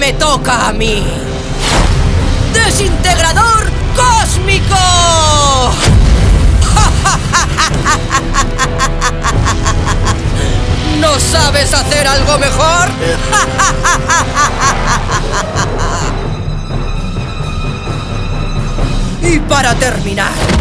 me toca a mí. ¡Desintegrador cósmico! ¿No sabes hacer algo mejor? Y para terminar,